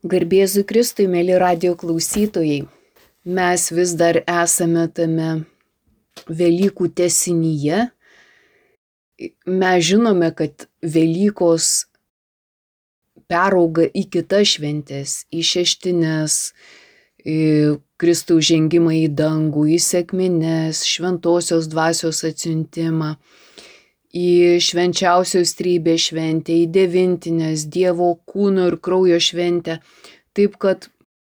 Garbėzui Kristui, mėly radijo klausytojai, mes vis dar esame tame Velykų tęsinyje. Mes žinome, kad Velykos perauga į kitas šventes, į šeštines, į Kristaus žengimą į dangų, į sekmines, šventosios dvasios atsiuntimą, į švenčiausios trejybės šventę, į devintines, Dievo kūno ir kraujo šventę. Taip kad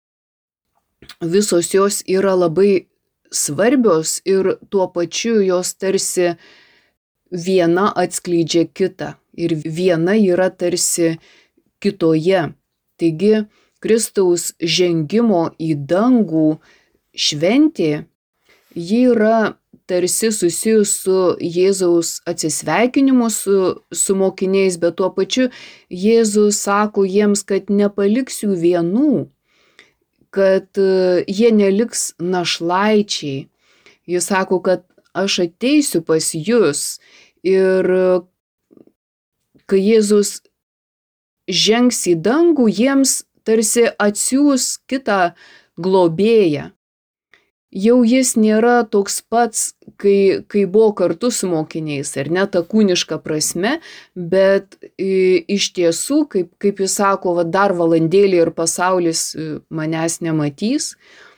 visos jos yra labai svarbios ir tuo pačiu jos tarsi viena atskleidžia kitą ir viena yra tarsi kitoje. Taigi Kristaus žengimo į dangų šventė, ji yra tarsi susijus su Jėzaus atsisveikinimu su mokiniais, bet tuo pačiu Jėzus sako jiems, kad nepaliks jų vienų, kad jie neliks našlaičiai. Jis sako, kad aš ateisiu pas jus ir kai Jėzus žengs į dangų, jiems tarsi atsiųs kitą globėją. Jau jis nėra toks pats, kai buvo kartu su mokiniais, ar ne, ta kūniška prasme, bet iš tiesų, kaip jis sako, dar valandėlį ir pasaulis manęs nematys,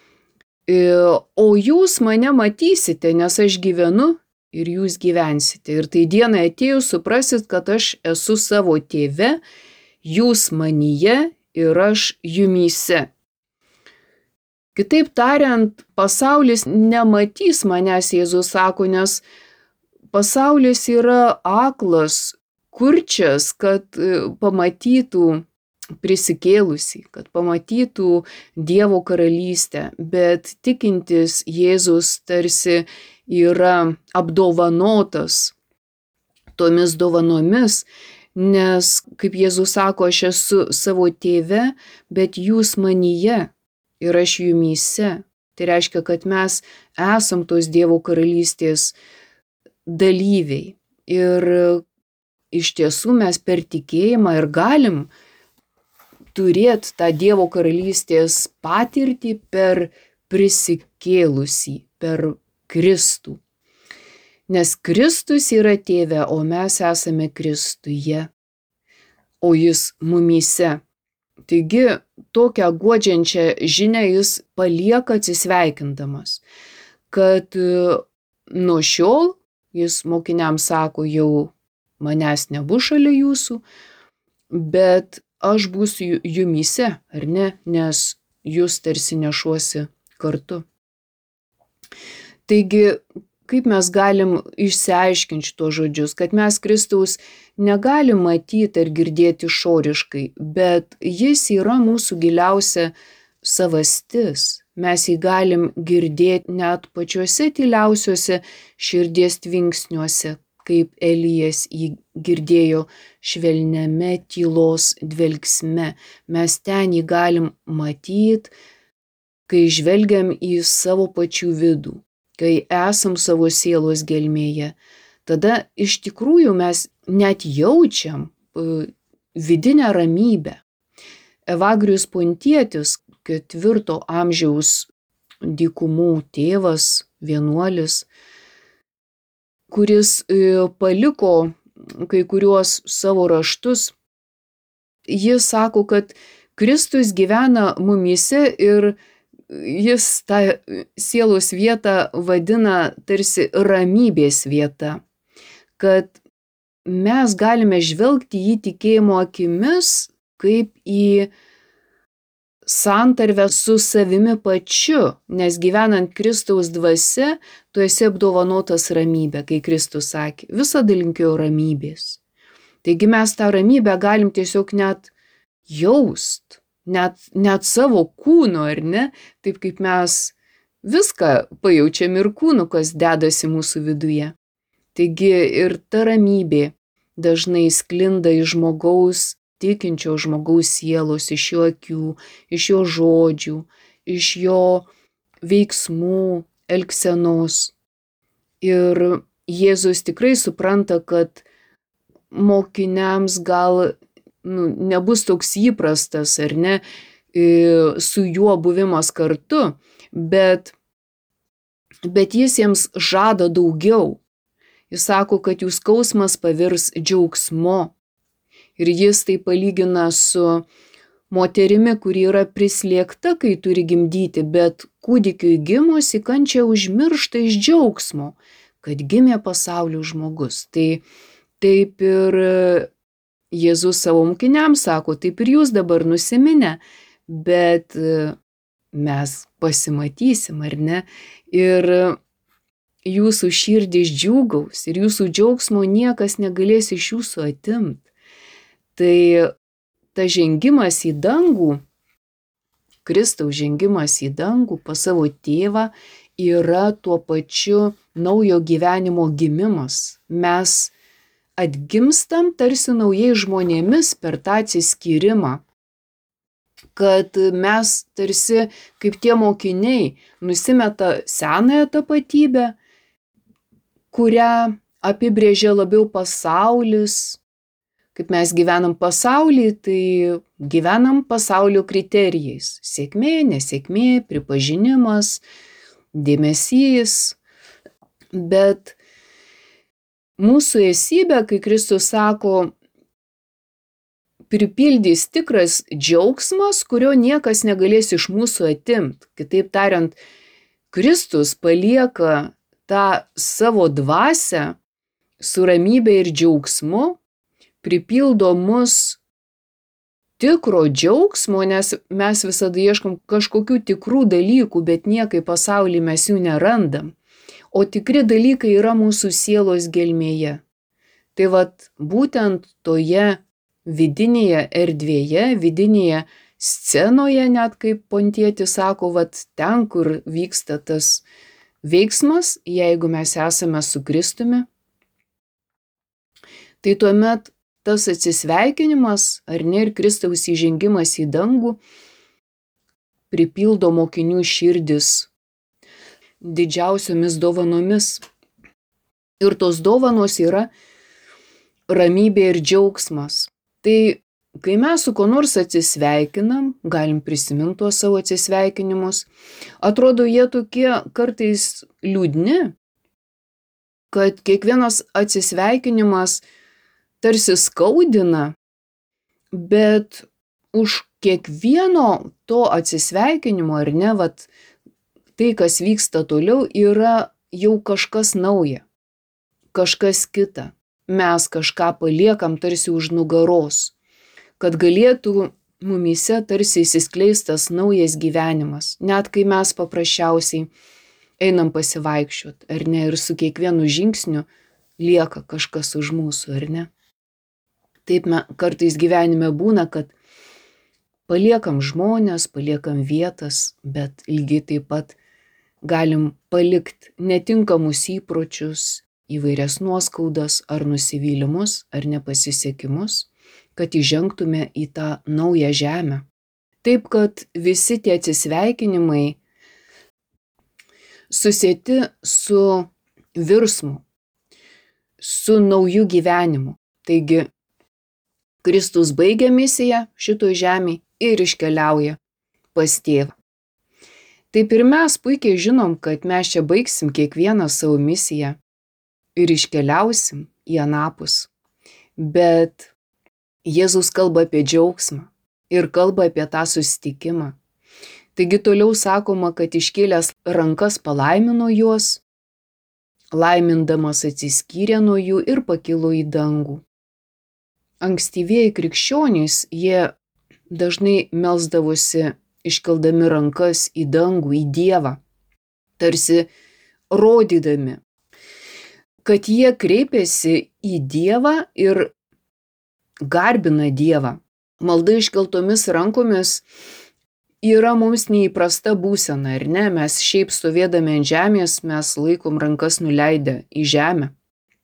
o jūs mane matysite, nes aš gyvenu ir jūs gyvensite. Ir tai dienai atėjus suprasit, kad aš esu savo tėve, jūs manyje ir aš jumyse. Kitaip tariant, pasaulis nematys manęs, Jėzus sako, nes pasaulis yra aklas, kurčias, kad pamatytų prisikėlusį, kad pamatytų Dievo karalystę, bet tikintis Jėzus tarsi yra apdovanotas tomis dovanomis, nes, kaip Jėzus sako, aš esu savo tėve, bet jūs manyje ir aš jumyse. Tai reiškia, kad mes esam tos Dievo karalystės dalyviai. Ir iš tiesų mes per tikėjimą ir galim turėti tą Dievo karalystės patirtį per prisikėlusį, per Kristų. Nes Kristus yra tėve, o mes esame Kristuje, o jis mumyse. Taigi tokią guodžiančią žinią jis palieka atsisveikindamas, kad nuo šiol jis mokiniams sako, jau manęs nebus šalia jūsų, bet aš būsiu jumyse, ar ne, nes jūs tarsi nešuosi kartu. Taigi, kaip mes galim išsiaiškinti šitos žodžius, kad mes Kristaus negalim matyti ar girdėti išoriškai, bet jis yra mūsų giliausia savastis. Mes jį galim girdėti net pačiuose tyliausiuose širdies tvinksniuose, kaip Elijas jį girdėjo švelniame tylos dvelksme. Mes ten jį galim matyti, kai žvelgiam į savo pačių vidų, kai esam savo sielos gelmėje. Tada iš tikrųjų mes net jaučiam vidinę ramybę. Evagrijus Pontietis, 4 amžiaus dykumų tėvas, vienuolis, kuris paliko kai kuriuos savo raštus, jis sako, kad Kristus gyvena mumyse ir jis tą sielos vietą vadina tarsi ramybės vieta, kad mes galime žvelgti į tikėjimo akimis kaip į santarvę su savimi pačiu, nes gyvenant Kristaus dvasia, tu esi apdovanotas ramybė, kai Kristus sakė, visada linkėjau ramybės. Taigi mes tą ramybę galim tiesiog net jaust, net savo kūno, ar ne, taip kaip mes viską pajaučiam ir kūnu, kas dedasi mūsų viduje. Taigi ir ta ramybė dažnai sklinda iš žmogaus, tikinčio žmogaus sielos, iš jo akių, iš jo žodžių, iš jo veiksmų, elgsenos. Ir Jėzus tikrai supranta, kad mokiniams gal nebus toks įprastas, ar ne, su juo buvimas kartu, bet jis jiems žada daugiau. Jis sako, kad jų skausmas pavirs džiaugsmu. Ir jis tai palygina su moterimi, kuri yra prislėgta, kai turi gimdyti, bet kūdikiui gimus į kančią užmiršta iš džiaugsmo, kad gimė pasaulio žmogus. Tai taip ir Jėzus savo mokiniams sako, taip ir jūs dabar nusiminę, bet mes pasimatysim, ar ne? Ir jūsų širdis džiūgaus ir jūsų džiaugsmo niekas negalės iš jūsų atimti. Tai ta žengimas į dangų, Kristaus žengimas į dangų pas savo tėvą yra tuo pačiu naujo gyvenimo gimimas. Mes atgimstam tarsi naujai žmonėmis per tą atsiskyrimą, kad mes tarsi kaip tie mokiniai nusimeta senąją tapatybę, kurią apibrėžia labiau pasaulis. Kaip mes gyvenam pasaulį, tai gyvenam pasaulio kriterijais. Sėkmė, nesėkmė, pripažinimas, dėmesys. Bet mūsų esybė, kai Kristus sako, pripildys tikras džiaugsmas, kurio niekas negalės iš mūsų atimti. Kitaip tariant, Kristus palieka tą savo dvasią su ramybė ir džiaugsmu, pripildo mus tikro džiaugsmo, nes mes visada ieškom kažkokių tikrų dalykų, bet niekai pasaulyje mes jų nerandam. O tikri dalykai yra mūsų sielos gelmėje. Tai vat būtent toje vidinėje erdvėje, vidinėje scenoje, net kaip Pontietis sako, vat ten, kur vyksta tas veiksmas, jeigu mes esame su Kristumi, tai tuomet tas atsisveikinimas, ar ne, ir Kristaus įžengimas į dangų pripildo mokinių širdis didžiausiomis dovanomis. Ir tos dovanos yra ramybė ir džiaugsmas. Tai kai mes su kuo nors atsisveikinam, galim prisiminti tuos savo atsisveikinimus, atrodo jie tokie kartais liūdni, kad kiekvienas atsisveikinimas tarsi skaudina, bet už kiekvieno to atsisveikinimo, ar ne, vat, tai, kas vyksta toliau, yra jau kažkas nauja, kažkas kita. Mes kažką paliekam tarsi už nugaros, kad galėtų mumyse tarsi įsiskleistas naujas gyvenimas, net kai mes paprasčiausiai einam pasivaikščiot, ar ne, ir su kiekvienu žingsniu lieka kažkas už mūsų, ar ne. Taip kartais gyvenime būna, kad paliekam žmones, paliekam vietas, bet lygiai taip pat galim palikti netinkamus įpročius, įvairias nuoskaudas ar nusivylimus, ar nepasisekimus, kad įžengtume į tą naują žemę. Taip, kad visi tie atsisveikinimai susieti su virsmu, su nauju gyvenimu. Taigi, Kristus baigia misiją šitoj žemėj ir iškeliauja pas tėvą. Taip ir mes puikiai žinom, kad mes čia baigsim kiekvieną savo misiją ir iškeliausim į anapus. Bet Jėzus kalba apie džiaugsmą ir kalba apie tą susitikimą. Taigi toliau sakoma, kad iškėlęs rankas palaimino juos, laimindamas atsiskyrė nuo jų ir pakilo į dangų. Ankstyvieji krikščionys, jie dažnai melsdavosi iškeldami rankas į dangų, į Dievą, tarsi rodydami, kad jie kreipiasi į Dievą ir garbina Dievą. Malda iškeltomis rankomis yra mums neįprasta būsena, ar ne? Mes šiaip stovėdami ant žemės, mes laikom rankas nuleidę į žemę.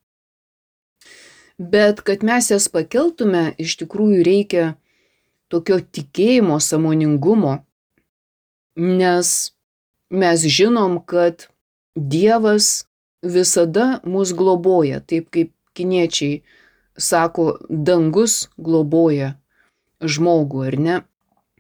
Bet kad mes jas pakeltume, iš tikrųjų reikia tokio tikėjimo, sąmoningumo, nes mes žinom, kad Dievas visada mus globoja, taip kaip kiniečiai sako, dangus globoja žmogų, ar ne?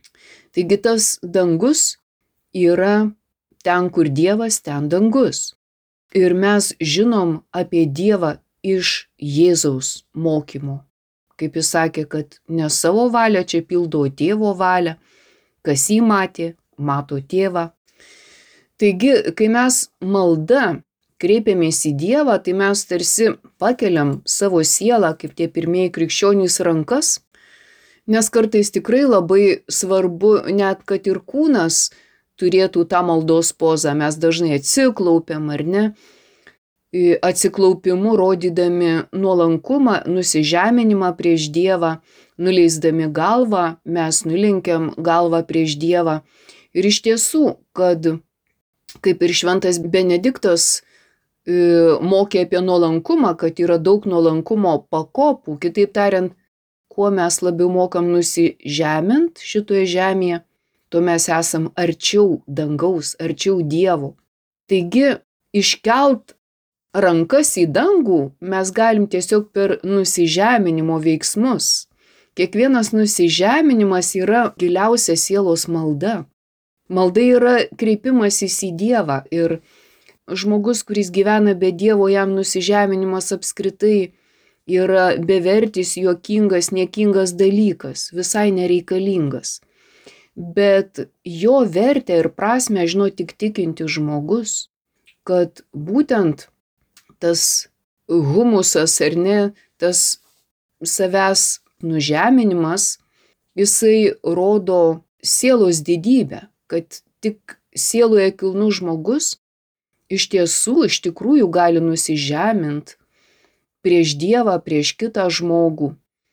Taigi tas dangus yra ten, kur Dievas, ten dangus. Ir mes žinom apie Dievą iš Jėzaus mokymo. Kaip jis sakė, kad ne savo valią čia pildo, o tėvo valią. Kas jį matė, mato tėvą. Taigi, kai mes malda kreipiamės į Dievą, tai mes tarsi pakeliam savo sielą, kaip tie pirmieji krikščionys, rankas, nes kartais tikrai labai svarbu, net kad ir kūnas turėtų tą maldos pozą. Mes dažnai atsiklaupiam, ar ne? Atsiklaupimu rodydami nuolankumą, nusižeminimą prieš Dievą, nuleisdami galvą, mes nulenkiam galvą prieš Dievą. Ir iš tiesų, kad kaip ir šventas Benediktas mokė apie nuolankumą, kad yra daug nuolankumo pakopų, kitaip tariant, kuo mes labiau mokam nusižemint šitoje žemėje, tuo mes esam arčiau dangaus, arčiau Dievo. Taigi, iškelt rankas į dangų mes galim tiesiog per nusižeminimo veiksmus. Kiekvienas nusižeminimas yra giliausia sielos malda. Malda yra kreipimasis į Dievą ir žmogus, kuris gyvena be Dievo, jam nusižeminimas apskritai yra bevertis, juokingas, niekingas dalykas, visai nereikalingas. Bet jo vertę ir prasmę žino tik tikintis žmogus, kad būtent tas humusas ar ne, tas savęs nužeminimas, jisai rodo sielos didybę, kad tik sieloje kilnus žmogus iš tikrųjų gali nusižemint prieš Dievą, prieš kitą žmogų.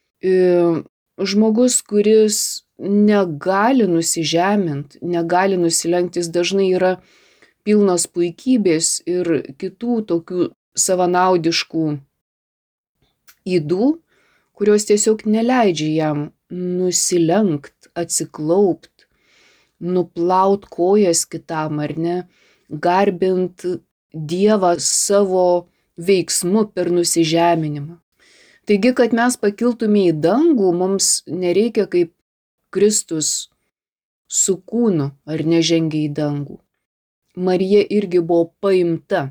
Žmogus, kuris negali nusižemint, negali nusilenkti, jis dažnai yra pilnas puikybės ir kitų tokių savanaudiškų ydų, kurios tiesiog neleidžia jam nusilenkt, atsiklaupt, nuplaut kojas kitam, ar ne, garbint Dievą savo veiksmu per nusižeminimą. Taigi, kad mes pakiltume į dangų, mums nereikia kaip Kristus su kūnu, ar nežengia į dangų. Marija irgi buvo paimta.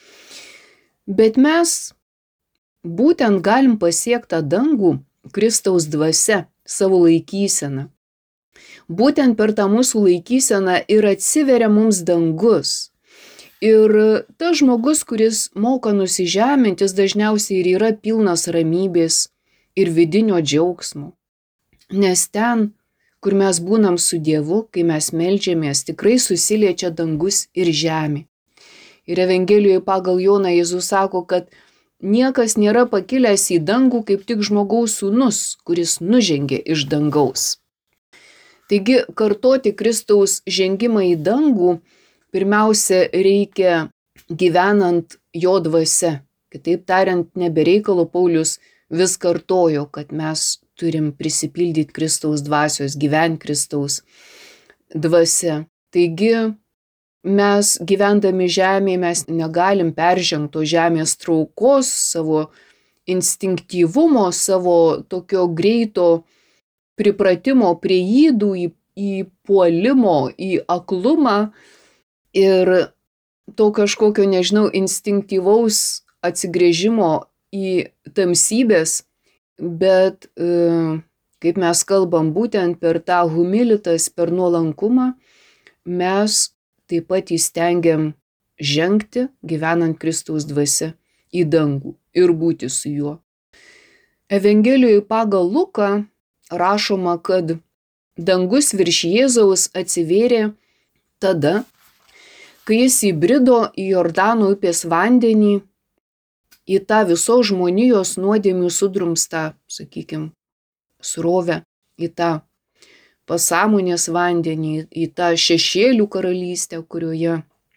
Bet mes būtent galim pasiekti tą dangų Kristaus dvasia, savo laikyseną. Būtent per tą mūsų laikyseną ir atsiveria mums dangus. Ir tas žmogus, kuris moka nusižemintis, dažniausiai ir yra pilnas ramybės ir vidinio džiaugsmo. Nes ten, kur mes būnam su Dievu, kai mes meldžiamės, tikrai susiliečia dangus ir žemė. Ir Evangelijoje pagal Joną Jėzus sako, kad niekas nėra pakilęs į dangų kaip tik žmogaus sūnus, kuris nužengė iš dangaus. Taigi, kartoti Kristaus žengimą į dangų pirmiausia reikia gyvenant jo dvasia. Kitaip tariant, nebereikalo Paulius vis kartojo, kad mes turim prisipildyti Kristaus dvasios, gyventi Kristaus dvasia. Taigi, mes gyvendami žemėje, mes negalim peržengti to žemės traukos, savo instinktyvumo, savo tokio greito pripratimo prie ydų, į puolimo, į aklumą ir to kažkokio, nežinau, instinktyvaus atsigręžimo į tamsybės, bet kaip mes kalbam, būtent per tą humilitas, per nuolankumą, mes taip pat įstengiam žengti, gyvenant Kristaus dvasia, į dangų ir būti su juo. Evangelijoje pagal Luką rašoma, kad dangus virš Jėzaus atsivėrė tada, kai jis įbrido į Jordano upės vandenį, į tą visos žmonijos nuodėmių sudrumstą, sakykime, srovę, į tą pasąmonės vandenį, į tą šešėlių karalystę, kurioje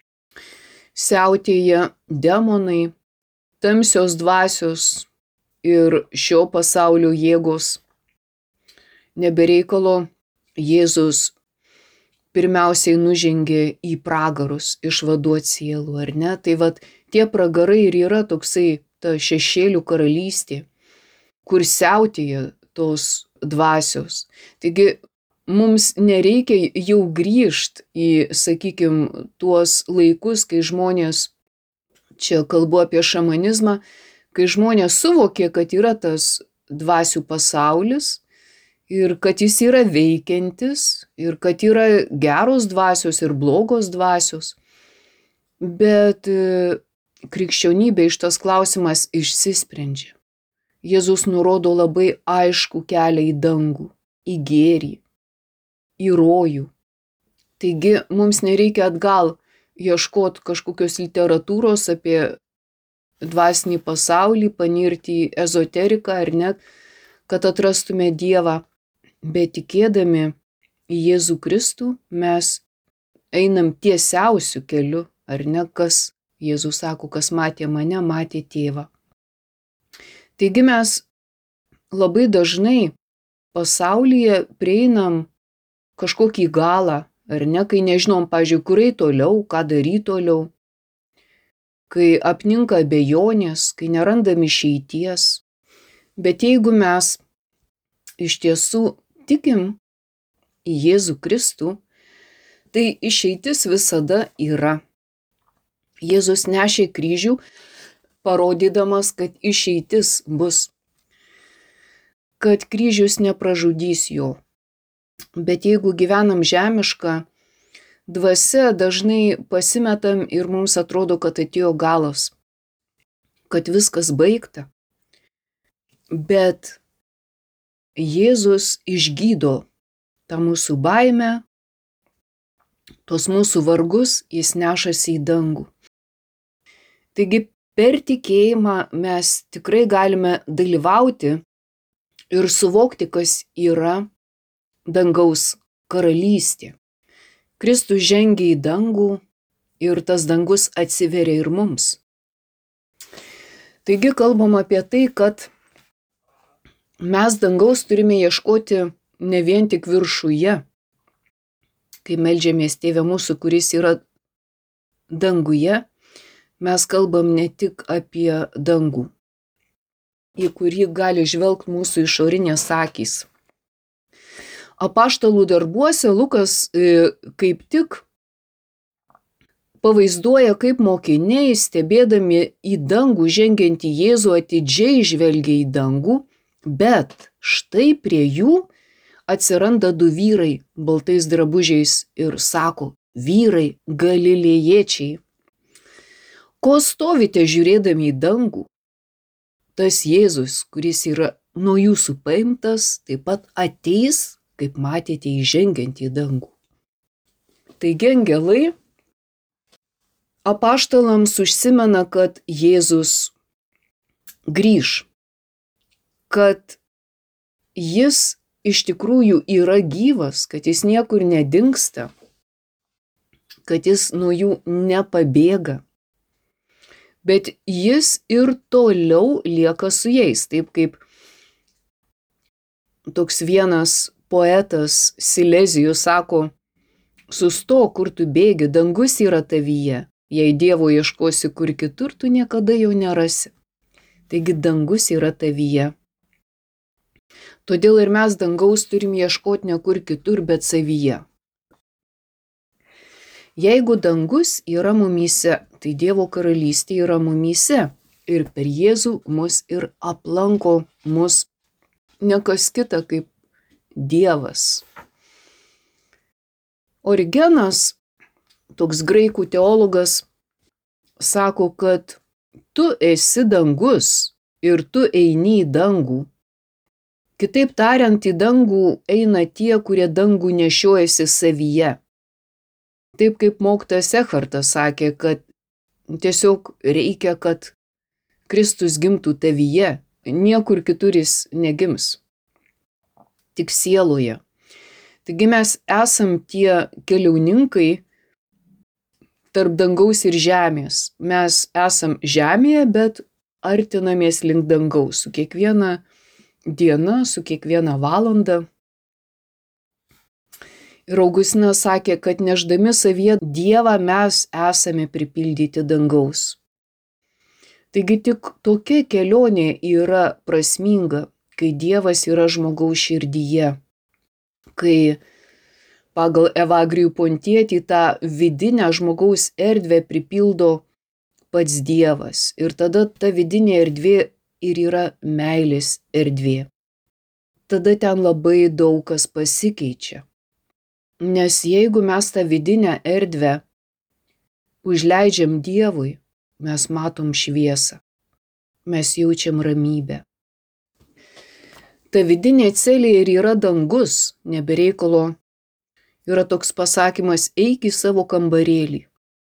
siautėja demonai, tamsios dvasios ir šio pasaulio jėgos. Nebereikalo Jėzus pirmiausiai nužengė į pragarus išvaduoti sielų, ar ne? Tai vat tie pragarai ir yra toksai ta šešėlių karalystė, kur siautėja tos dvasios. Taigi mums nereikia jau grįžti į, sakykime, tuos laikus, kai žmonės, čia kalbu apie šamanizmą, kai žmonės suvokė, kad yra tas dvasių pasaulis ir kad jis yra veikiantis ir kad yra geros dvasios ir blogos dvasios. Bet krikščionybė šitas klausimas išsisprendžia. Jėzus nurodo labai aiškų kelią į dangų, į gėrį, į rojų. Taigi mums nereikia atgal ieškoti kažkokios literatūros apie dvasinį pasaulį, panirti į ezoteriką ar net, kad atrastume Dievą, bet tikėdami į Jėzų Kristų mes einam tiesiausiu keliu, ar ne, kas Jėzus sako, kas matė mane, matė tėvą. Taigi mes labai dažnai pasaulyje prieinam kažkokį galą, ar ne, kai nežinom, pavyzdžiui, kur eiti toliau, ką daryti toliau, kai apninka abejonės, kai nerandam išeities. Bet jeigu mes iš tiesų tikim į Jėzų Kristų, tai išeitis visada yra. Jėzus nešė kryžių, parodydamas, kad išeitis bus, kad kryžius nepražudys jo. Bet jeigu gyvenam žemišką dvasia, dažnai pasimetam ir mums atrodo, kad atėjo galas, kad viskas baigta. Bet Jėzus išgydo tą mūsų baimę, tos mūsų vargus jis nešasi į dangų. Taigi per tikėjimą mes tikrai galime dalyvauti ir suvokti, kas yra dangaus karalystė. Kristus žengia į dangų ir tas dangus atsiveria ir mums. Taigi kalbam apie tai, kad mes dangaus turime ieškoti ne vien tik viršuje, kai meldžiamės Tėve mūsų, kuris yra danguje, mes kalbam ne tik apie dangų, į kurį gali žvelgti mūsų išorinės akys. Apaštalų darbuose Lukas kaip tik pavaizduoja, kaip mokiniai, stebėdami į dangų žengiantį Jėzų, atidžiai žvelgia į dangų, bet štai prie jų atsiranda du vyrai baltais drabužiais ir sako: vyrai galilėjiečiai, ko stovite žiūrėdami į dangų? Tas Jėzus, kuris yra nuo jūsų paimtas, taip pat ateis, kaip matėte, įžengiant į dangų. Taigi angelai apaštalams užsimena, kad Jėzus grįš, kad jis iš tikrųjų yra gyvas, kad jis niekur nedingsta, kad jis nuo jų nepabėga, bet jis ir toliau lieka su jais, taip kaip toks vienas poetas Silezijus sako: sustok, kur tu bėgi, dangus yra tavyje, jei Dievo ieškosi kur kitur, tu niekada jo nerasi. Taigi dangus yra tavyje. Todėl ir mes dangaus turim ieškoti ne kur kitur, bet savyje. Jeigu dangus yra mumyse, tai Dievo karalystė yra mumyse ir per Jėzų mus ir aplanko mus ne kas kita kaip Dievas. Origenas, toks graikų teologas, sako, kad tu esi dangus ir tu eini į dangų. Kitaip tariant, į dangų eina tie, kurie dangų nešiojasi savyje. Taip kaip mokytojas Ekhartas sakė, kad tiesiog reikia, kad Kristus gimtų tavyje, niekur kitur jis negims, tik sieloje. Taigi mes esam tie keliauninkai tarp dangaus ir žemės. Mes esam žemėje, bet artinamės link dangaus su kiekviena diena, su kiekviena valanda. Ir Augustinas sakė, kad nešdami savyje Dievą mes esame pripildyti dangaus. Taigi tik tokia kelionė yra prasminga, kai Dievas yra žmogaus širdyje, kai pagal Evagrijų Pontietį tą vidinę žmogaus erdvę pripildo pats Dievas. Ir tada ta vidinė erdvė ir yra meilės erdvė. Tada ten labai daug kas pasikeičia. Nes jeigu mes tą vidinę erdvę užleidžiam Dievui, mes matom šviesą, mes jaučiam ramybę. Ta vidinė celė ir yra dangus, nebereikalo. Yra toks pasakymas, eik į savo kambarėlį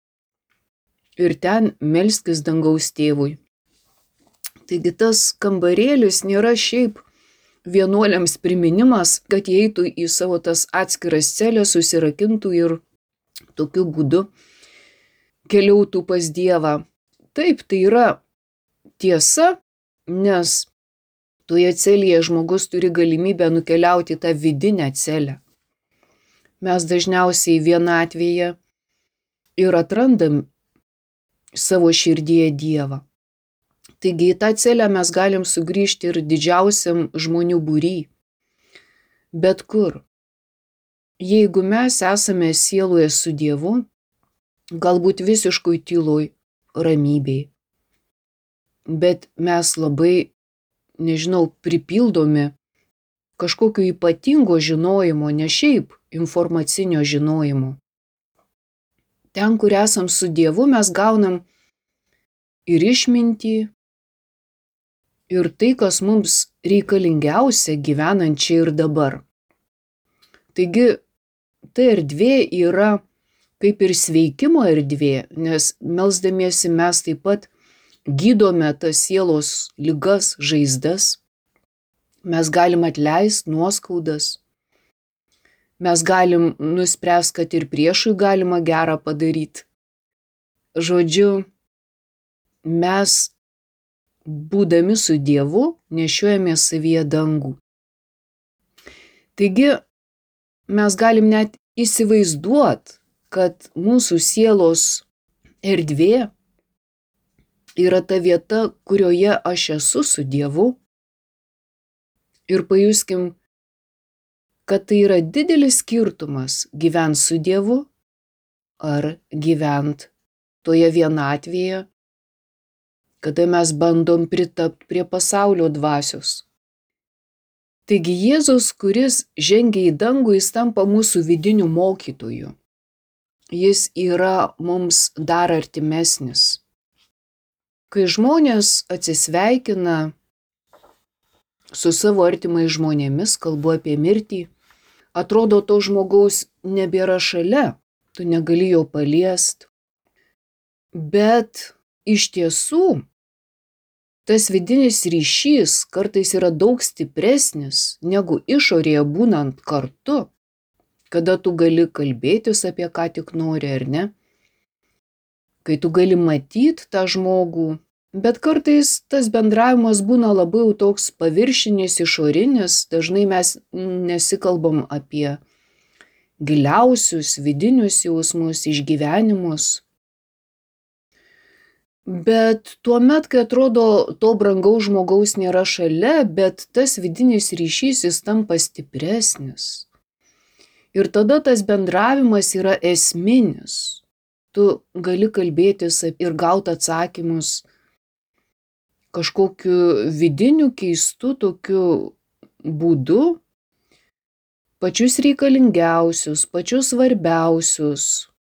ir ten melskis dangaus tėvui. Taigi tas kambarėlis nėra šiaip vienuoliams priminimas, kad jie eitų į savo tas atskiras celės, susirakintų ir tokiu būdu keliautų pas Dievą. Taip, tai yra tiesa, nes toje celėje žmogus turi galimybę nukeliauti tą vidinę celę. Mes dažniausiai vienatvėje ir atrandam savo širdyje Dievą. Taigi į tą celę mes galim sugrįžti ir didžiausiam žmonių būry. Bet kur. Jeigu mes esame sieloje su Dievu, galbūt visiškoj tyloj, ramybėj, bet mes labai, pripildomi kažkokio ypatingo žinojimo, ne šiaip informacinio žinojimo. Ten, kur esam su Dievu, mes gaunam ir išmintį, ir tai, kas mums reikalingiausia gyvenant čia ir dabar. Taigi, ta erdvė yra kaip ir sveikimo erdvė, nes melsdamiesi mes taip pat gydome tas sielos ligas, žaizdas. Mes galim atleisti nuoskaudas. Mes galim nuspręsti, kad ir priešui galima gerą padaryti. Žodžiu, mes, būdami su Dievu, nešiojame savyje dangų. Taigi, mes galim net įsivaizduoti, kad mūsų sielos erdvė yra ta vieta, kurioje aš esu su Dievu. Ir pajuskim, kad tai yra didelis skirtumas gyvent su Dievu ar gyvent toje vienatvėje, kada mes bandom pritapti prie pasaulio dvasios. Taigi Jėzus, kuris žengia į dangų, jis tampa mūsų vidiniu mokytoju. Jis yra mums dar artimesnis. Kai žmonės atsisveikina su savo artimais žmonėmis, kalbu apie mirtį, atrodo, to žmogaus nebėra šalia, tu negali jo paliest. Bet iš tiesų, tas vidinis ryšys kartais yra daug stipresnis negu išorėje būnant kartu, kada tu gali kalbėtis apie ką tik nori, ar ne? Kai tu gali matyti tą žmogų, bet kartais tas bendravimas būna labai toks paviršinis, išorinis, dažnai mes nesikalbam apie giliausius vidinius jausmus, išgyvenimus. Bet tuomet, kai atrodo, to brangaus žmogaus nėra šalia, bet tas vidinis ryšys jis tampa stipresnis. Ir tada tas bendravimas yra esminis. Tu gali kalbėtis ir gauti atsakymus kažkokiu vidiniu keistu tokiu būdu, pačius reikalingiausius, pačius svarbiausius.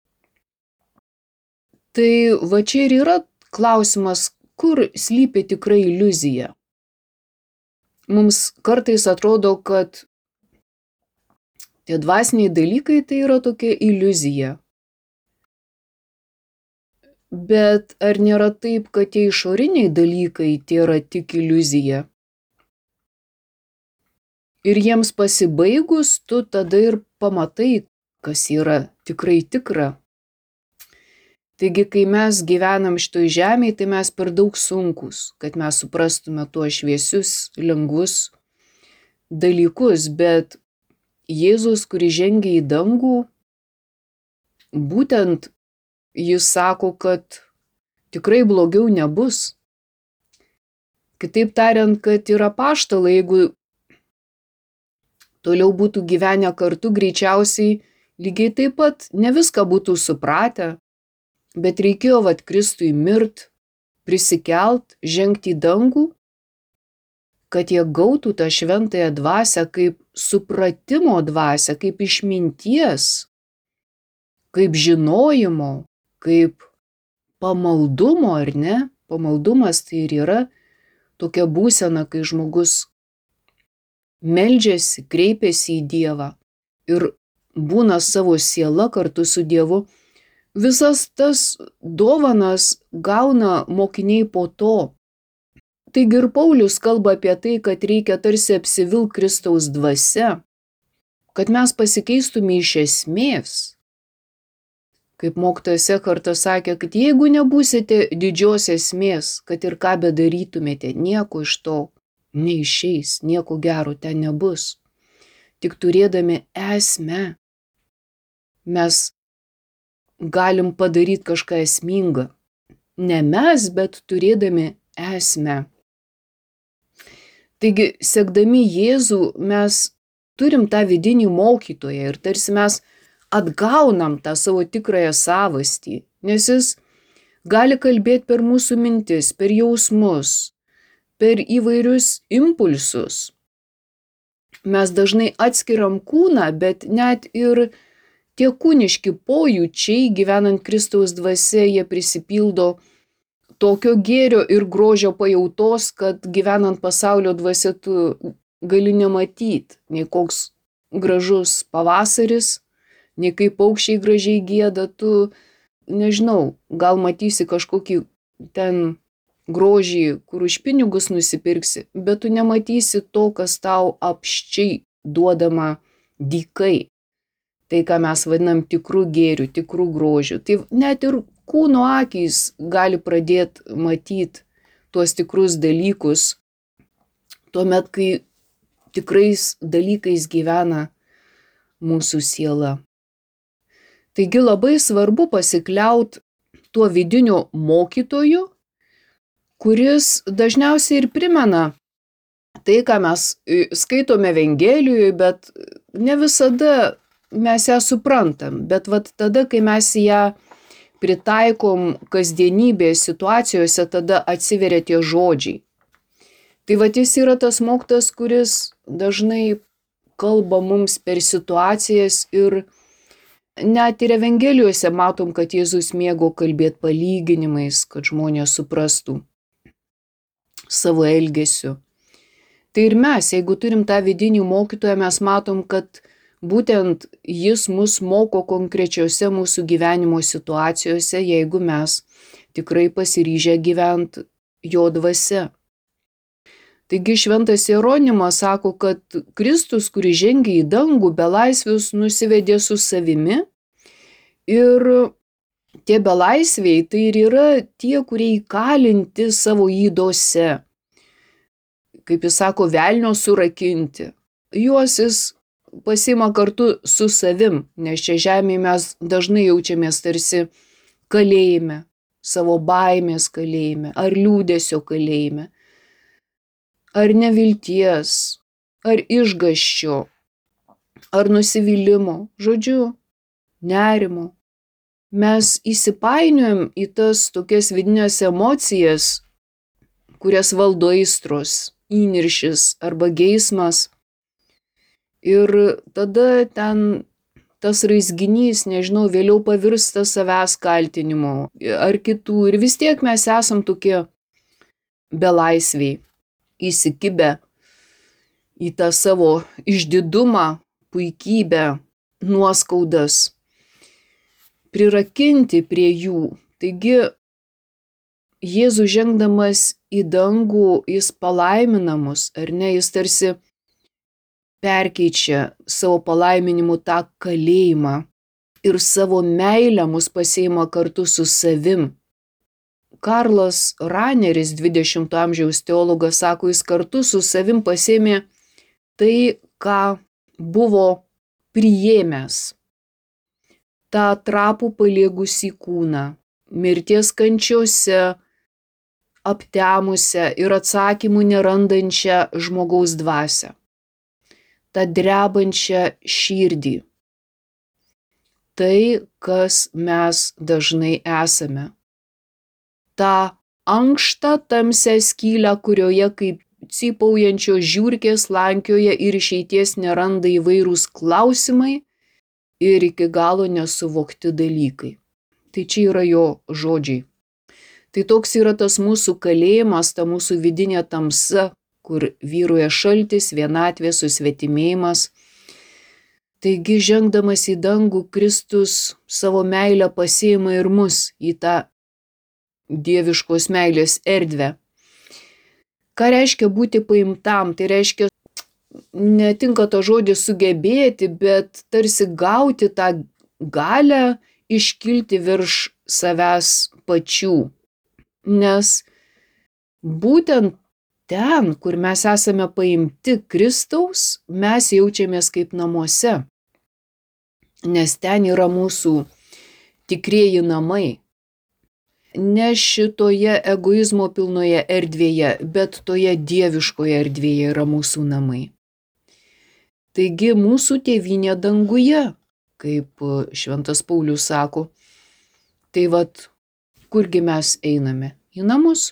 Tai va čia ir yra klausimas, kur slypi tikrai iliuzija. Mums kartais atrodo, kad tie dvasiniai dalykai tai yra tokia iliuzija. Bet ar nėra taip, kad tie išoriniai dalykai tai yra tik iliuzija? Ir jiems pasibaigus, tu tada ir pamatai, kas yra tikrai tikra. Taigi, kai mes gyvenam šitoj žemėje, tai mes per daug sunkus, kad mes suprastume tuos šviesius, lengvus dalykus, bet Jėzus, kuris žengia į dangų, būtent jis sako, kad tikrai blogiau nebus. Kitaip tariant, kad ir apaštalai, jeigu toliau būtų gyvenę kartu, greičiausiai lygiai taip pat ne viską būtų supratę, bet reikėjo Kristui mirt, prisikelt, žengti į dangų, kad jie gautų tą šventąją dvasią kaip supratimo dvasią, kaip išminties, kaip žinojimo, kaip pamaldumo, ar ne? Pamaldumas tai ir yra tokia būsena, kai žmogus meldžiasi, kreipiasi į Dievą ir būna savo siela kartu su Dievu. Visas tas dovanas gauna mokiniai po to. Taigi ir Paulius kalba apie tai, kad reikia tarsi apsivilk Kristaus dvasia, kad mes pasikeistume iš esmės. Kaip mokytojas Ekhartas sakė, kad jeigu nebūsite didžios esmės, kad ir ką bedarytumėte, nieko iš to neišeis, nieko gero ten nebus. Tik turėdami esmę mes galim padaryti kažką esmingą. Ne mes, bet turėdami esmę. Taigi, sekdami Jėzų, mes turim tą vidinį mokytoją ir tarsi mes atgaunam tą savo tikrąją savastį, nes jis gali kalbėti per mūsų mintis, per jausmus, per įvairius impulsus. Mes dažnai atskiriam kūną, bet net ir tie kūniški pojūčiai, gyvenant Kristaus dvasia, jie prisipildo tokio gėrio ir grožio pajautos, kad gyvenant pasaulio dvasia tu gali nematyti, nei koks gražus pavasaris, nei kaip paukščiai gražiai gieda, tu, nežinau, gal matysi kažkokį ten grožį, kur už pinigus nusipirksi, bet tu nematysi to, kas tau apščiai duodama dykai. Tai, ką mes vadinam tikrų gėrių, tikrų grožių. Tai net ir kūno akys gali pradėti matyti tuos tikrus dalykus, tuomet, kai tikrais dalykais gyvena mūsų siela. Taigi labai svarbu pasikliaut tuo vidiniu mokytoju, kuris dažniausiai ir primena tai, ką mes skaitome Evangelijoje, bet ne visada mes ją suprantam. Bet tada, kai mes ją pritaikom kasdienybėje situacijose, tada atsiveria tie žodžiai. Tai jis yra tas mokytojas, kuris dažnai kalba mums per situacijas ir net ir Evangelijose matom, kad Jėzus mėgo kalbėti palyginimais, kad žmonės suprastų savo elgesiu. Tai ir mes, jeigu turim tą vidinį mokytoją, mes matom, kad būtent jis mus moko konkrečiose mūsų gyvenimo situacijose, jeigu mes tikrai pasiryžę gyventi jo dvasia. Taigi šventas Jeronimas sako, kad Kristus, kuris žengė į dangų, belaisvius nusivedė su savimi ir tie belaisviai tai ir yra tie, kurie įkalinti savo ydose. Kaip jis sako, velnio surakinti. Juos jis pasiima kartu su savim, nes čia žemėje mes dažnai jaučiamės tarsi kalėjime, savo baimės kalėjime, ar liūdesio kalėjime, ar nevilties, ar išgąsčio, ar nusivylimo, žodžiu, nerimo. Mes įsipainiojam į tas tokias vidinės emocijas, kurias valdo aistros, įniršis arba geismas. Ir tada ten tas raizginys, nežinau, vėliau pavirsta savęs kaltinimu ar kitų. Ir vis tiek mes esam tokie belaisviai, įsikibę į tą savo išdidumą, puikybę, nuoskaudas, prirakinti prie jų. Taigi Jėzus žengdamas į dangų, jis palaimina mus, ar ne, jis tarsi perkeičia savo palaiminimu tą kalėjimą ir savo meilę mus pasiima kartu su savim. Karlas Raneris, 20 amžiaus teologas, sako, jis kartu su savim pasiėmė tai, ką buvo priėmęs. tą trapų paliegusį kūną, mirties kančiose aptemusią ir atsakymų nerandančią žmogaus dvasią, tą drebančią širdį. tai, kas mes dažnai esame. Ta ankštą tamsią skylę, kurioje kaip cypaujančios žiurkės lankioja ir išeities neranda įvairūs klausimai ir iki galo nesuvokti dalykai. Tai čia yra jo žodžiai. Tai toks yra tas mūsų kalėjimas, ta mūsų vidinė tamsa, kur vyruoja šaltis, vienatvė, susvetimėjimas. Taigi, žengdamas į dangų, Kristus savo meilę pasiima ir mus į tą dieviškos meilės erdvę. Ką reiškia būti paimtam? Tai reiškia, netinka to žodis sugebėti, bet tarsi gauti tą galią iškilti virš savęs pačių. Nes būtent ten, kur mes esame paimti Kristaus, mes jaučiamės kaip namuose. Nes ten yra mūsų tikrieji namai. Ne šitoje egoizmo pilnoje erdvėje, bet toje dieviškoje erdvėje yra mūsų namai. Taigi mūsų tėvynė danguje, kaip šventas Paulius sako. Tai vat, kurgi mes einame? Į namus.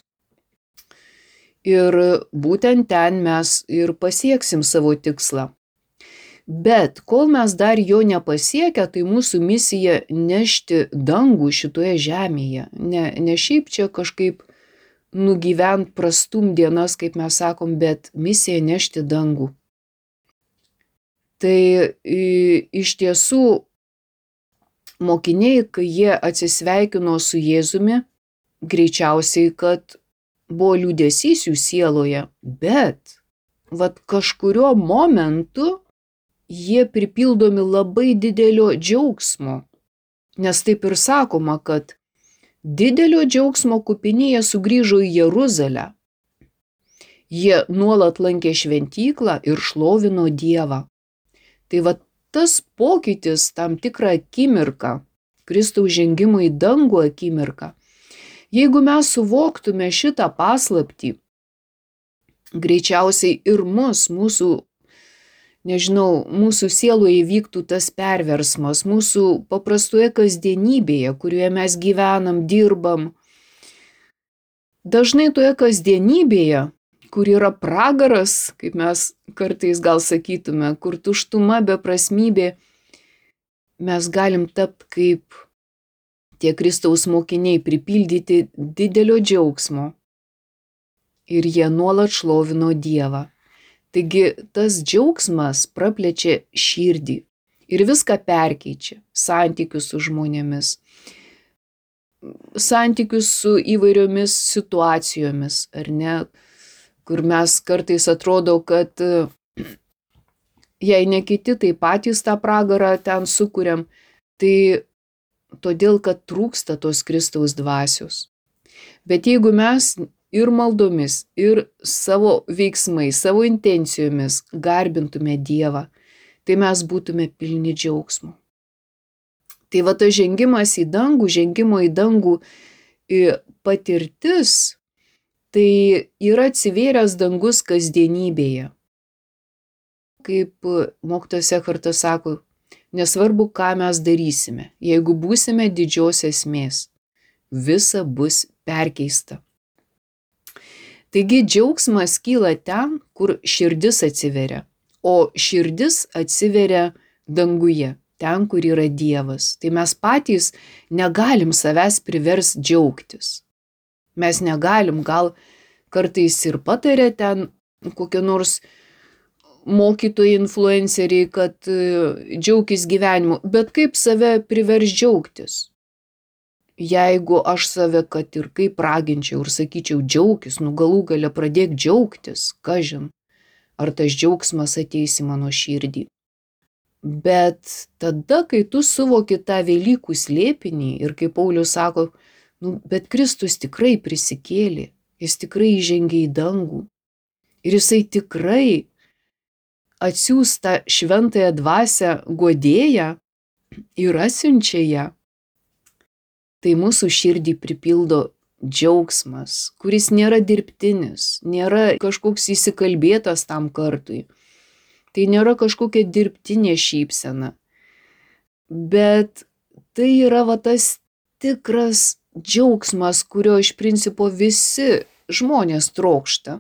Ir būtent ten mes ir pasieksim savo tikslą. Bet kol mes dar jo nepasiekę, tai mūsų misija nešti dangų šitoje žemėje. Ne šiaip čia kažkaip nugyvent prastum dienas, kaip mes sakom, bet misija nešti dangų. Tai iš tiesų mokiniai, kai jie atsisveikino su Jėzumi, greičiausiai, kad buvo liūdesys jų sieloje, bet vat kažkurio momentu jie pripildomi labai didelio džiaugsmo. Nes taip ir sakoma, kad didelio džiaugsmo kupini jie sugrįžo į Jeruzalę. Jie nuolat lankė šventyklą ir šlovino Dievą. Tai vat tas pokytis, tam tikrą akimirką, Kristaus žengimo į dangų akimirką, jeigu mes suvoktume šitą paslaptį, greičiausiai ir mūsų sieloje įvyktų tas perversmas, mūsų paprastoje kasdienybėje, kurioje mes gyvenam, dirbam. Dažnai toje kasdienybėje, kur yra pragaras, kaip mes kartais gal sakytume, kur tuštuma, beprasmybė, mes galim tapti kaip tie Kristaus mokiniai, pripildyti didelio džiaugsmo. Ir jie nuolat šlovino Dievą. Taigi tas džiaugsmas praplečia širdį ir viską perkeičia. Santykius su žmonėmis, santykius su įvairiomis situacijomis, ar ne, kur mes kartais atrodo, kad jei ne kiti, tai patys tą pragarą ten sukuriam, tai todėl, kad trūksta tos Kristaus dvasios. Bet jeigu mes ir maldomis, ir savo veiksmais, savo intencijomis garbintume Dievą, tai mes būtume pilni džiaugsmo. Tai va tas žengimas į dangų, žengimo į dangų patirtis, tai yra atsivėręs dangus kasdienybėje. Kaip mokytojas Ekhartas sako, nesvarbu, ką mes darysime, jeigu būsime didžios esmės, visa bus perkeista. Taigi džiaugsmas kyla ten, kur širdis atsiveria, o širdis atsiveria danguje, ten, kur yra Dievas. Tai mes patys negalim savęs privers džiaugtis. Mes negalim, gal kartais ir patarė ten kokie nors mokytojai, influenceriai, kad džiaukis gyvenimu, bet kaip save privers džiaugtis? Jeigu aš save, kad ir kaip raginčiau ir sakyčiau džiaukis, galų gale pradėk džiaugtis, kažin, ar tas džiaugsmas ateis į mano širdį. Bet tada, kai tu suvoki tą Velykų slėpinį ir kaip Paulius sako, bet Kristus tikrai prisikėlė, jis tikrai įžengė į dangų ir jisai tikrai atsiųs tą šventąją dvasią guodėją ir atsiunčia ją. Tai mūsų širdį pripildo džiaugsmas, kuris nėra dirbtinis, nėra kažkoks įsikalbėtas tam kartui. Tai nėra kažkokia dirbtinė šypsena. Bet tai yra va tas tikras džiaugsmas, kurio iš principo visi žmonės trokšta.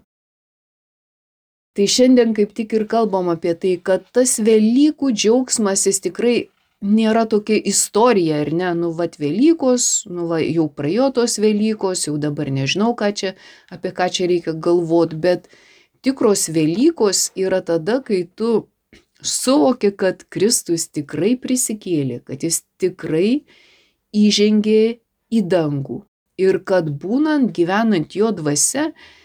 Tai šiandien kaip tik ir kalbam apie tai, kad tas Velykų džiaugsmas jis tikrai nėra tokia istorija, ar ne? Nu, vat Velykos, jau praėjo tos Velykos, jau dabar nežinau, apie ką čia reikia galvoti, bet tikros Velykos yra tada, kai tu suvoki, kad Kristus tikrai prisikėlė, kad jis tikrai įžengė į dangų ir kad būnant, gyvenant jo dvasia,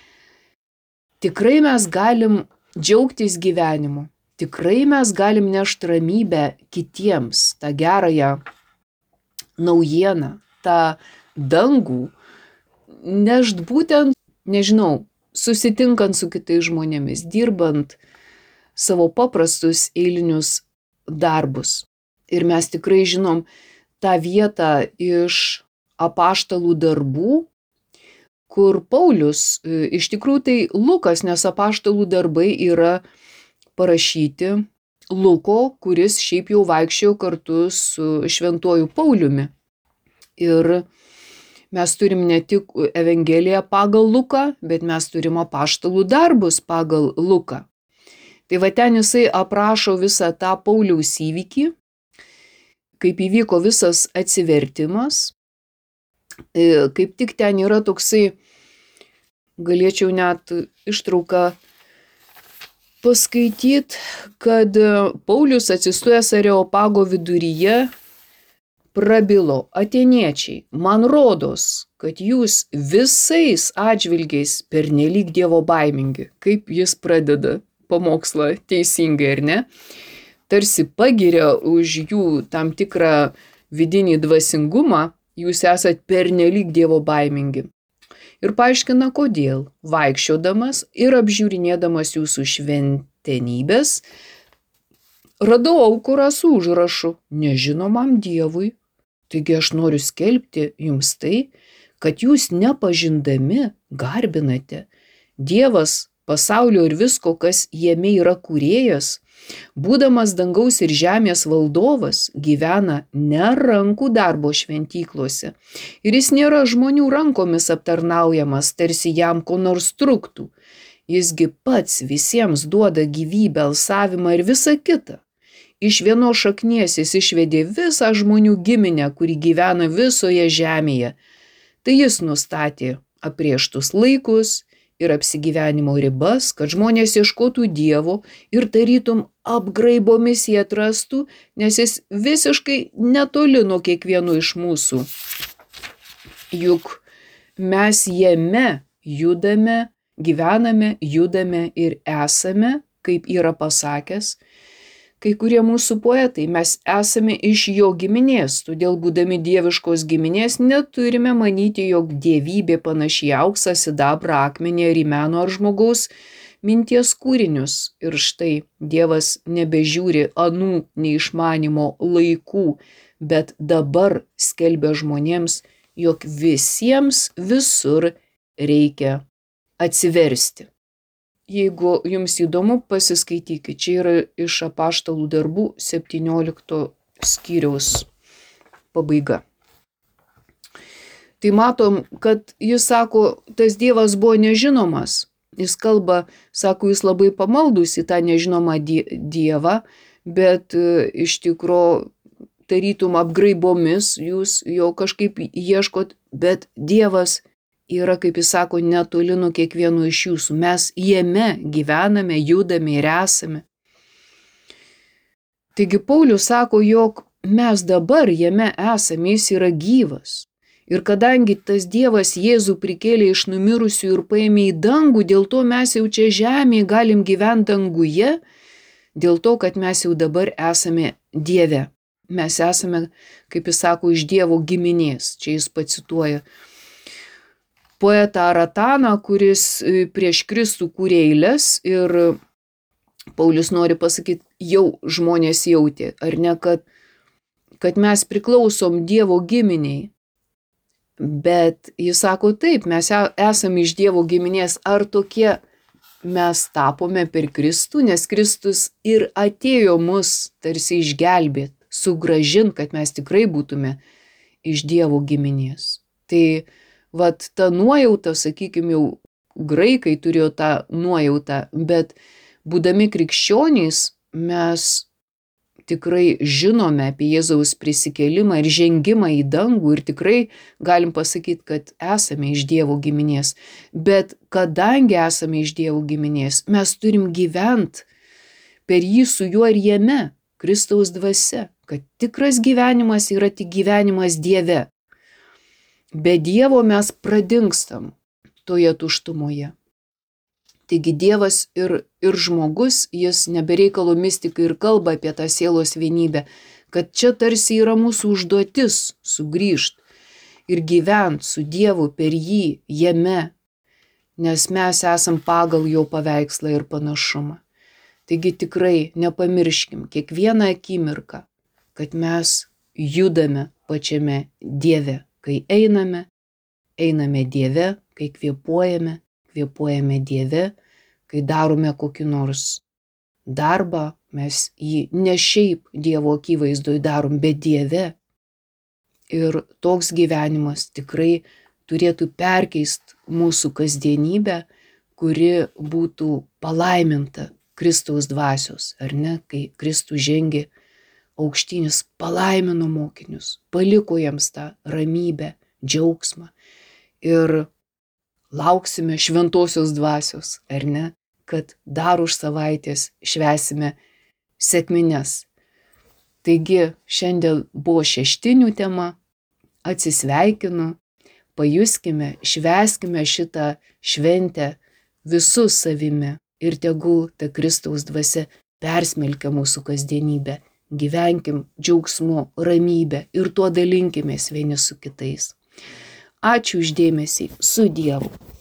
tikrai mes galim džiaugtis gyvenimu, tikrai mes galim nešti ramybę kitiems, tą gerąją naujieną, tą dangų, nešt būtent, nežinau, susitinkant su kitais žmonėmis, dirbant savo paprastus eilinius darbus. Ir mes tikrai žinom tą vietą iš apaštalų darbų, kur Paulius, iš tikrųjų tai Lukas, nes apaštalų darbai yra parašyti Luko, kuris šiaip jau vaikščiojo kartu su šventuoju Pauliumi. Ir mes turim ne tik Evangeliją pagal Luką, bet mes turim apaštalų darbus pagal Luką. Tai va ten jisai aprašo visą tą Pauliaus įvykį, kaip įvyko visas atsivertimas. Kaip tik ten yra toksai, galėčiau net ištrauką paskaityti, kad Paulius atsistojęs Areopago viduryje prabilo: atėniečiai, man rodos, kad jūs visais atžvilgiais pernelyg Dievo baimingi. Kaip jis pradeda pamokslą teisingai, ar ne? Tarsi pagiria už jų tam tikrą vidinį dvasingumą, jūs esat pernelyg Dievo baimingi. Ir paaiškina, kodėl. Vaikščiodamas ir apžiūrinėdamas jūsų šventenybės, radau aukurą su užrašu nežinomam Dievui. Taigi aš noriu skelbti jums tai, kad jūs nepažindami garbinate. Dievas pasaulio ir visko, kas jame yra kūrėjas, būdamas dangaus ir žemės valdovas, gyvena ne rankų darbo šventyklose. Ir jis nėra žmonių rankomis aptarnaujamas, tarsi jam ko nors truktų. Jisgi pats visiems duoda gyvybę, alsavimą ir visą kitą. Iš vienos šaknies jis išvedė visą žmonių giminę, kuri gyvena visoje žemėje. Tai jis nustatė aprieštus laikus ir apsigyvenimo ribas, kad žmonės ieškotų Dievo ir tarytum apgraibomis jį atrastų, nes jis visiškai netoli nuo kiekvieno iš mūsų. Juk mes jame judame, gyvename, judame ir esame, kaip yra pasakęs kai kurie mūsų poetai, mes esame iš jo giminės, todėl būdami dieviškos giminės neturime manyti, jog dievybė panaši į auksą, sidabrą, akmenį ar į meno ar žmogaus minties kūrinius. Ir štai Dievas nebežiūri anų neišmanimo laikų, bet dabar skelbia žmonėms, jog visiems visur reikia atsiversti. Jeigu jums įdomu, pasiskaitykite. Čia yra iš apaštalų darbų 17 skyriaus pabaiga. Tai matom, kad jis sako, tas Dievas buvo nežinomas. Jis kalba, sako, jūs labai pamaldus į tą nežinomą Dievą, bet iš tikro tarytum apgraibomis jūs jo kažkaip ieškot, bet Dievas yra, kaip jis sako, netoli nuo kiekvieno iš jūsų. Mes jame gyvename, judame ir esame. Taigi Paulius sako, jog mes dabar jame esame, jis yra gyvas. Ir kadangi tas Dievas Jėzų prikėlė iš numirusių ir paėmė į dangų, dėl to mes jau čia žemėje galim gyventi danguje, dėl to, kad mes jau dabar esame Dieve. Mes esame, kaip jis sako, iš Dievo giminės. Čia jis pacituoja poetą Arataną, kuris prieš Kristų kūrė eiles, ir Paulius nori pasakyti, jau žmonės jautė, ar ne, kad mes priklausom Dievo giminiai. Bet jis sako taip, mes esame iš Dievo giminės, ar tokie mes tapome per Kristų, nes Kristus ir atėjo mus tarsi išgelbėt, sugražinti, kad mes tikrai būtume iš Dievo giminės. Tai vat ta nuojauta, sakykime, jau graikai turėjo tą nuojautą, bet būdami krikščionys mes tikrai žinome apie Jėzaus prisikėlimą ir žengimą į dangų ir tikrai galim pasakyti, kad esame iš Dievo giminės. Bet kadangi esame iš Dievo giminės, mes turim gyventi per jį su juo ir jame, Kristaus dvasia, kad tikras gyvenimas yra tik gyvenimas Dieve. Be Dievo mes pradingstam toje tuštumoje. Taigi Dievas ir žmogus, jis nebereikalo mistikai ir kalba apie tą sielos vienybę, kad čia tarsi yra mūsų užduotis sugrįžti ir gyventi su Dievu per jį, jame, nes mes esam pagal jo paveikslą ir panašumą. Taigi tikrai nepamirškim kiekvieną akimirką, kad mes judame pačiame Dieve, kai einame Dieve, kai kvėpuojame Dieve, kai darome kokį nors darbą, mes jį ne šiaip Dievo akivaizdoj darom, bet Dieve. Ir toks gyvenimas tikrai turėtų perkeist mūsų kasdienybę, kuri būtų palaiminta Kristaus dvasios, ar ne, kai Kristus žengė aukštinis, palaimino mokinius, paliko jiems tą ramybę, džiaugsmą ir lauksime šventosios dvasios, ar ne, kad dar už savaitės švęsime sekmines. Taigi šiandien buvo šeštinių tema, atsisveikinu, pajuskime, švęskime šitą šventę visus savimi ir tegul ta Kristaus dvasia persmelkia mūsų kasdienybę. Gyvenkim džiaugsmu, ramybę ir tuo dalinkimės vieni su kitais. Ačiū už dėmesį, su Dievu.